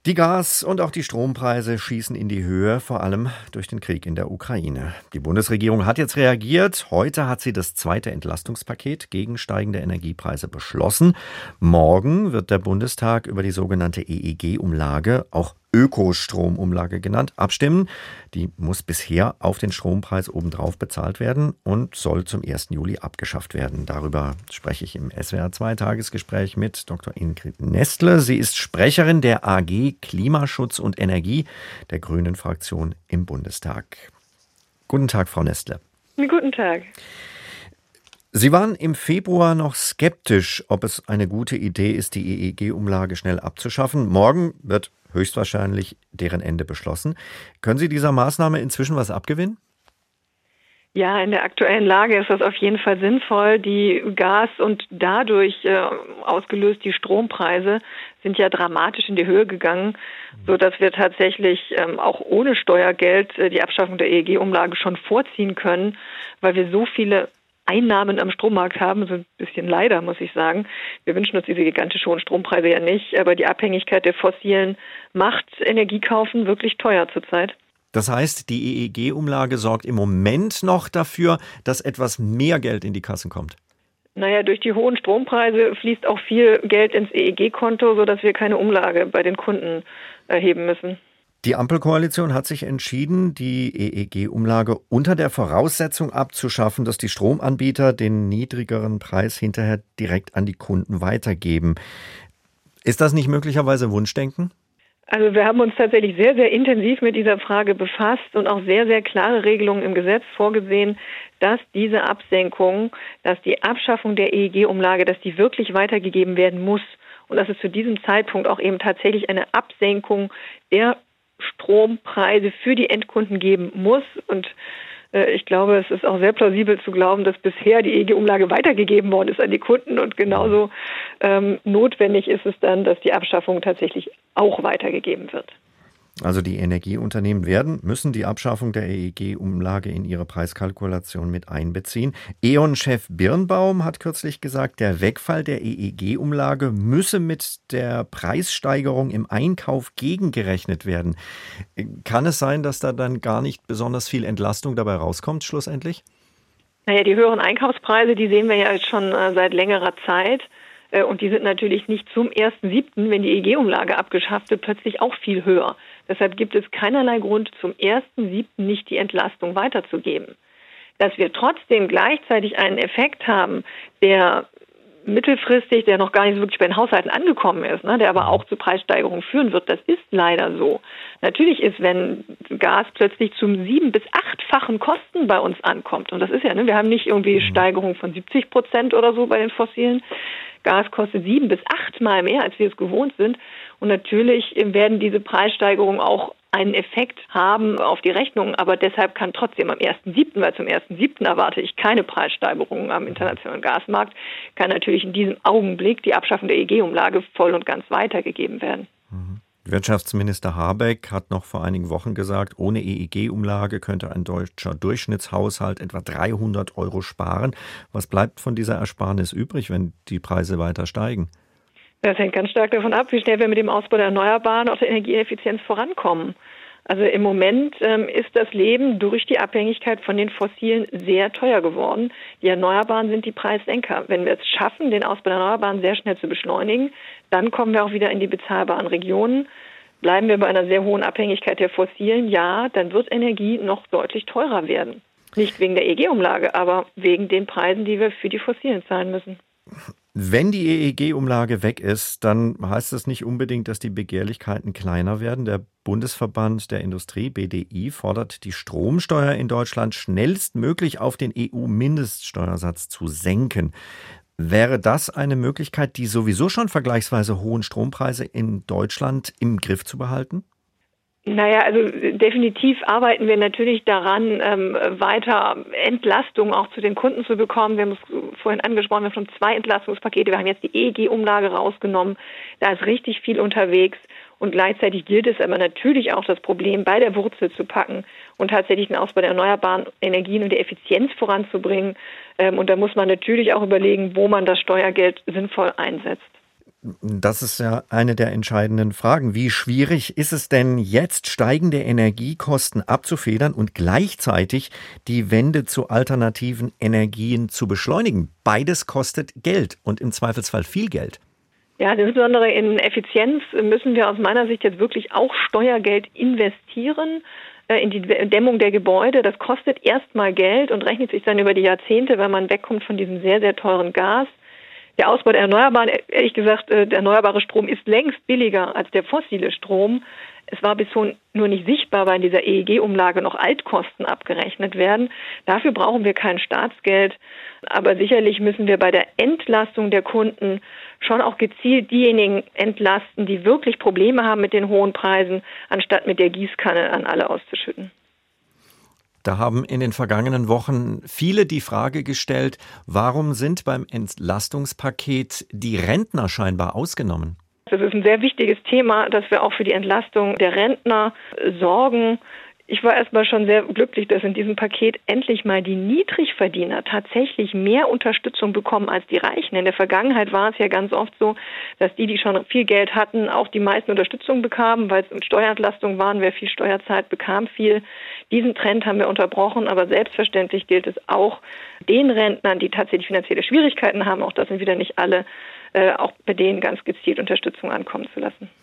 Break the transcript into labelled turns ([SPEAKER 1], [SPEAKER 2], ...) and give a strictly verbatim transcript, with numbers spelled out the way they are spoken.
[SPEAKER 1] Die Gas- und auch die Strompreise schießen in die Höhe, vor allem durch den Krieg in der Ukraine. Die Bundesregierung hat jetzt reagiert. Heute hat sie das zweite Entlastungspaket gegen steigende Energiepreise beschlossen. Morgen wird der Bundestag über die sogenannte E E G-Umlage, auch Ökostromumlage genannt, abstimmen. Die muss bisher auf den Strompreis obendrauf bezahlt werden und soll zum ersten Juli abgeschafft werden. Darüber spreche ich im S W R zwei Tagesgespräch mit Doktor Ingrid Nestle. Sie ist Sprecherin der A G Klimaschutz und Energie der Grünen-Fraktion im Bundestag. Guten Tag, Frau Nestle.
[SPEAKER 2] Guten Tag.
[SPEAKER 1] Sie waren im Februar noch skeptisch, ob es eine gute Idee ist, die E E G-Umlage schnell abzuschaffen. Morgen wird höchstwahrscheinlich deren Ende beschlossen. Können Sie dieser Maßnahme inzwischen was abgewinnen?
[SPEAKER 2] Ja, in der aktuellen Lage ist das auf jeden Fall sinnvoll. Die Gas- und dadurch äh, ausgelöst die Strompreise sind ja dramatisch in die Höhe gegangen, sodass wir tatsächlich ähm, auch ohne Steuergeld äh, die Abschaffung der E E G-Umlage schon vorziehen können, weil wir so viele Einnahmen am Strommarkt haben, so ein bisschen leider, muss ich sagen. Wir wünschen uns diese gigantisch hohen Strompreise ja nicht, aber die Abhängigkeit der Fossilen macht Energiekaufen wirklich teuer zurzeit.
[SPEAKER 1] Das heißt, die E E G-Umlage sorgt im Moment noch dafür, dass etwas mehr Geld in die Kassen kommt.
[SPEAKER 2] Naja, durch die hohen Strompreise fließt auch viel Geld ins E E G-Konto, sodass wir keine Umlage bei den Kunden erheben müssen.
[SPEAKER 1] Die Ampelkoalition hat sich entschieden, die E E G-Umlage unter der Voraussetzung abzuschaffen, dass die Stromanbieter den niedrigeren Preis hinterher direkt an die Kunden weitergeben. Ist das nicht möglicherweise Wunschdenken?
[SPEAKER 2] Also wir haben uns tatsächlich sehr, sehr intensiv mit dieser Frage befasst und auch sehr, sehr klare Regelungen im Gesetz vorgesehen, dass diese Absenkung, dass die Abschaffung der E E G-Umlage, dass die wirklich weitergegeben werden muss und dass es zu diesem Zeitpunkt auch eben tatsächlich eine Absenkung der Strompreise für die Endkunden geben muss. Und äh, ich glaube, es ist auch sehr plausibel zu glauben, dass bisher die E E G-Umlage weitergegeben worden ist an die Kunden. Und genauso ähm, notwendig ist es dann, dass die Abschaffung tatsächlich auch weitergegeben wird.
[SPEAKER 1] Also die Energieunternehmen werden, müssen die Abschaffung der E E G-Umlage in ihre Preiskalkulation mit einbeziehen. E On-Chef Birnbaum hat kürzlich gesagt, der Wegfall der E E G-Umlage müsse mit der Preissteigerung im Einkauf gegengerechnet werden. Kann es sein, dass da dann gar nicht besonders viel Entlastung dabei rauskommt, schlussendlich?
[SPEAKER 2] Naja, die höheren Einkaufspreise, die sehen wir ja jetzt schon äh, seit längerer Zeit. Äh, und die sind natürlich nicht zum ersten siebten, wenn die E E G-Umlage abgeschafft wird, plötzlich auch viel höher. Deshalb gibt es keinerlei Grund, zum ersten siebten nicht die Entlastung weiterzugeben. Dass wir trotzdem gleichzeitig einen Effekt haben, der mittelfristig, der noch gar nicht so wirklich bei den Haushalten angekommen ist, ne, der aber auch zu Preissteigerungen führen wird, das ist leider so. Natürlich ist, wenn Gas plötzlich zum sieben- bis achtfachen Kosten bei uns ankommt, und das ist ja, ne, wir haben nicht irgendwie Steigerung von siebzig Prozent oder so bei den Fossilen, Gas kostet sieben bis achtmal mehr, als wir es gewohnt sind. Und natürlich werden diese Preissteigerungen auch einen Effekt haben auf die Rechnung. Aber deshalb kann trotzdem am ersten siebten, weil zum ersten siebten erwarte ich keine Preissteigerungen am internationalen Gasmarkt, kann natürlich in diesem Augenblick die Abschaffung der E E G-Umlage voll und ganz weitergegeben werden.
[SPEAKER 1] Mhm. Wirtschaftsminister Habeck hat noch vor einigen Wochen gesagt, ohne E E G-Umlage könnte ein deutscher Durchschnittshaushalt etwa dreihundert Euro sparen. Was bleibt von dieser Ersparnis übrig, wenn die Preise weiter steigen?
[SPEAKER 2] Das hängt ganz stark davon ab, wie schnell wir mit dem Ausbau der Erneuerbaren und der Energieeffizienz vorankommen. Also im Moment ähm, ist das Leben durch die Abhängigkeit von den Fossilen sehr teuer geworden. Die Erneuerbaren sind die Preissenker. Wenn wir es schaffen, den Ausbau der Erneuerbaren sehr schnell zu beschleunigen, dann kommen wir auch wieder in die bezahlbaren Regionen. Bleiben wir bei einer sehr hohen Abhängigkeit der Fossilen, ja, dann wird Energie noch deutlich teurer werden. Nicht wegen der E E G-Umlage, aber wegen den Preisen, die wir für die Fossilen zahlen müssen.
[SPEAKER 1] Wenn die E E G-Umlage weg ist, dann heißt das nicht unbedingt, dass die Begehrlichkeiten kleiner werden. Der Bundesverband der Industrie, B D I, fordert, die Stromsteuer in Deutschland schnellstmöglich auf den E U-Mindeststeuersatz zu senken. Wäre das eine Möglichkeit, die sowieso schon vergleichsweise hohen Strompreise in Deutschland im Griff zu behalten?
[SPEAKER 2] Naja, also definitiv arbeiten wir natürlich daran, ähm, weiter Entlastung auch zu den Kunden zu bekommen. Wir haben es vorhin angesprochen, wir haben schon zwei Entlastungspakete. Wir haben jetzt die E E G-Umlage rausgenommen. Da ist richtig viel unterwegs. Und gleichzeitig gilt es aber natürlich auch, das Problem bei der Wurzel zu packen und tatsächlich den Ausbau der erneuerbaren Energien und der Effizienz voranzubringen. Ähm, und da muss man natürlich auch überlegen, wo man das Steuergeld sinnvoll einsetzt.
[SPEAKER 1] Das ist ja eine der entscheidenden Fragen. Wie schwierig ist es denn jetzt, steigende Energiekosten abzufedern und gleichzeitig die Wende zu alternativen Energien zu beschleunigen? Beides kostet Geld und im Zweifelsfall viel Geld.
[SPEAKER 2] Ja, insbesondere in Effizienz müssen wir aus meiner Sicht jetzt wirklich auch Steuergeld investieren in die Dämmung der Gebäude. Das kostet erstmal Geld und rechnet sich dann über die Jahrzehnte, wenn man wegkommt von diesem sehr, sehr teuren Gas. Der Ausbau der Erneuerbaren, ehrlich gesagt, der erneuerbare Strom ist längst billiger als der fossile Strom. Es war bisher nur nicht sichtbar, weil in dieser E E G-Umlage noch Altkosten abgerechnet werden. Dafür brauchen wir kein Staatsgeld. Aber sicherlich müssen wir bei der Entlastung der Kunden schon auch gezielt diejenigen entlasten, die wirklich Probleme haben mit den hohen Preisen, anstatt mit der Gießkanne an alle auszuschütten.
[SPEAKER 1] Da haben in den vergangenen Wochen viele die Frage gestellt, warum sind beim Entlastungspaket die Rentner scheinbar ausgenommen?
[SPEAKER 2] Das ist ein sehr wichtiges Thema, dass wir auch für die Entlastung der Rentner sorgen. Ich war erstmal schon sehr glücklich, dass in diesem Paket endlich mal die Niedrigverdiener tatsächlich mehr Unterstützung bekommen als die Reichen. In der Vergangenheit war es ja ganz oft so, dass die, die schon viel Geld hatten, auch die meisten Unterstützung bekamen, weil es mit Steuerentlastung waren. Wer viel Steuerzahlt, bekam viel. Diesen Trend haben wir unterbrochen, aber selbstverständlich gilt es auch den Rentnern, die tatsächlich finanzielle Schwierigkeiten haben, auch das sind wieder nicht alle, äh, auch bei denen ganz gezielt Unterstützung ankommen zu lassen.